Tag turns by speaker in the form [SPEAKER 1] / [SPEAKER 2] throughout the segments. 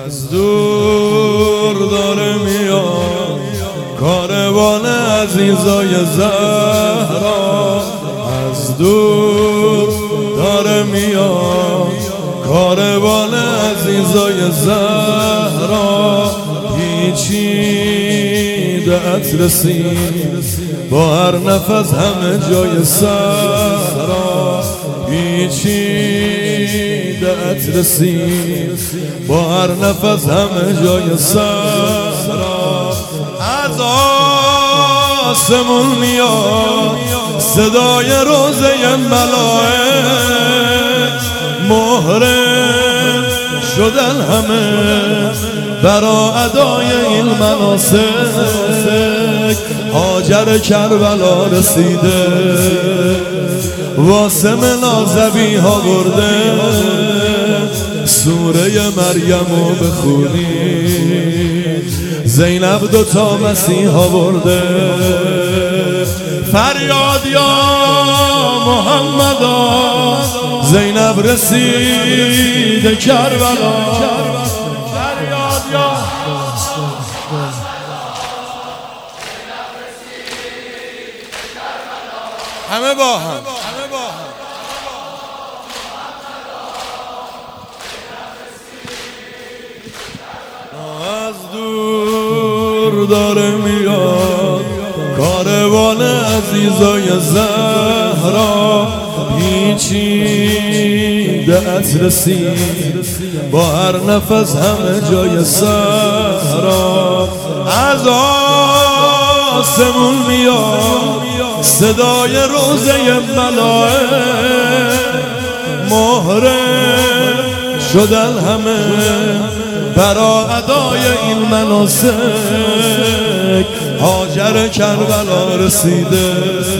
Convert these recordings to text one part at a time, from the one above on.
[SPEAKER 1] از دور داره میاد کاروان عزیزای زهرا، از دور داره میاد کاروان عزیزای زهرا. پیچیده عطر سین با هر نفس همه جای صحرا، پیچیده عطر سین با هر نفس همه جای صحرا. از آسمون میاد صدای روزه ملائک، محرم شدن همه برا ادای این مناسک. هاجر کربلا رسیده واسه منازبی ها برده، سوره مریمو بخونی زینب دوتا مسیحا برده. فریاد یا محمدا زینب رسیده کربلا، فریاد یا همه با هم از دور داره میاد کاروان عزیزای زهرا. پیچیده عطر سین با هر نفس همه جای صحرا. از آسمون میاد صدای روزه ملائک، محرم شدن همه برا ادای این مناسک. هاجر کربلا رسیده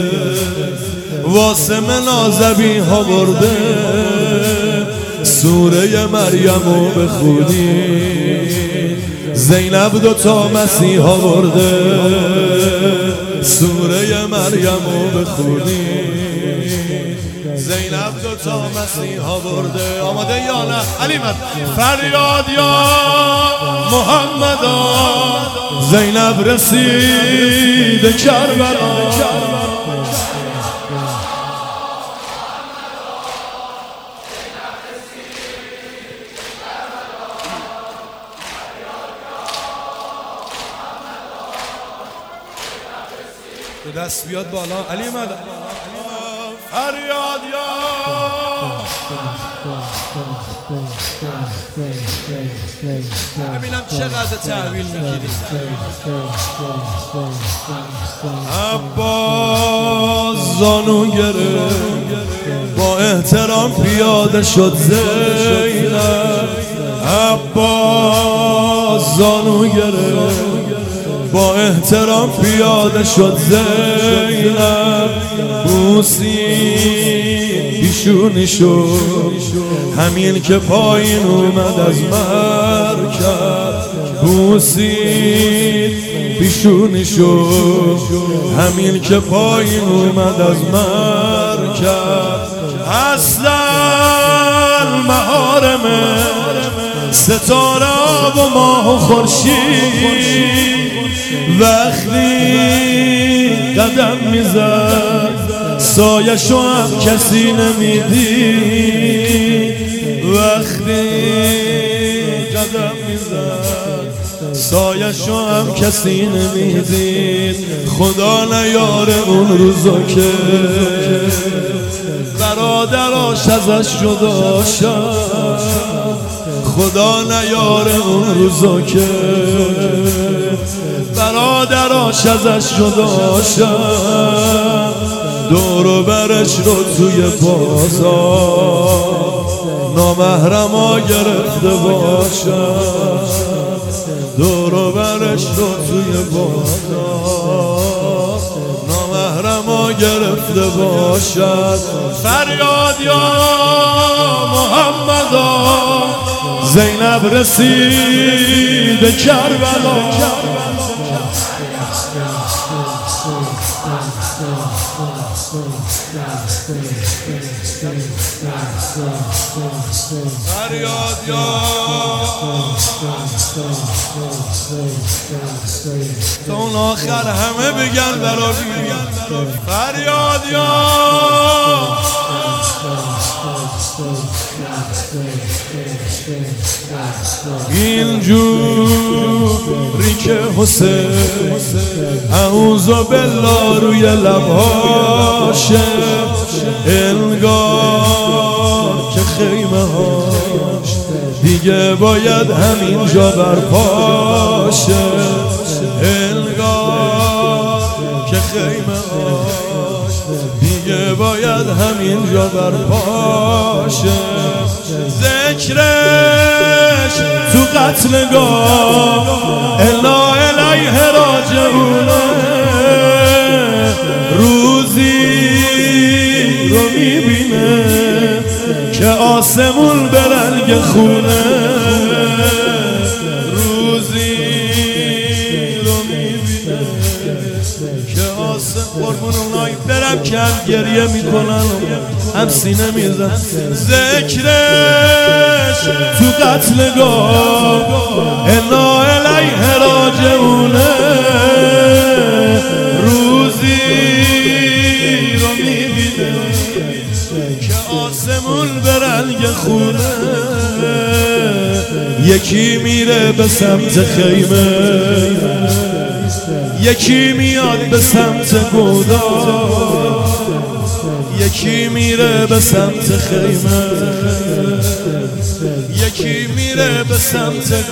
[SPEAKER 1] واسه منازبی ها برده، سوره مریمو بخونی زینب دوتا مسیحا برده، سوره مریمو بخونی زینب دوتا مسیحا برده. آماده یا نه؟ علی مد فریاد یا محمدا زینب رسید کربلا. دست بیاد بالا علی مد فریاد یا ببینم چقدر تحویل میگیری. عباس زانو گرفت با احترام پیاده شد زینب، عباس زانو گرفت با احترام پیاده شد زینب. بوسید پیشونی شد همین که پایین اومد از مرکب، بوسید پیشونی شد همین که پایین اومد از مرکب. اصلا محارمه ستاره و ماه و خورشید، وقتی قدم میزد سایه‌شو هم کسی نمیدید، وقتی قدم میزد سایه‌شو هم کسی نمیدید. خدا نیاره اون روزا که برادراش ازش جدا شد، خدا نیاره اون روزا که برادراش ازش جدا شد. دور و برش رو توی بازار نامحرما گرفته باشد، دور و برش رو توی بازار نامحرما گرفته باشد. فریاد یا محمدا زینب رسید کربلا. فریاد یا تا اون آخر همه بگن برای فریاد یا اینجوری که حسین اعوذ بالله روی لبهاشه انگار که خیمه هاش دیگه باید همینجا برپاشه انگار که خیمه هاش دیگه باید همینجا برپاشه ذکرش تو قتلگاه الا الیه راجعونه روزی رو میبینه که آسمون به رنگ خونه روزی رو میبینه که آسمون قربون اونایی برم که هم گریه میکنن هم سینه میزن ذکرش تو قتلگاه الا الیه راجعونه روزی رو میبینه که آسمون به رنگ خونه یکی میره به سمت خیمه یکی میاد به سمت گودال یکی میره به سمت خیمه یکی میره به سمت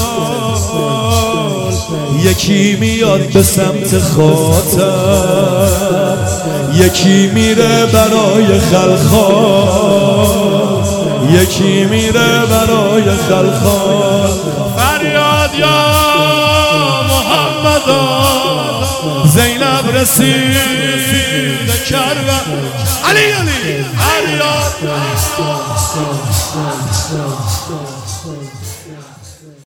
[SPEAKER 1] گودال یکی میاد به سمت خاطر یکی میره برای خلخال یکی میره برای خلخال فریاد یا محمد زینب رسید کربلا علی فریاد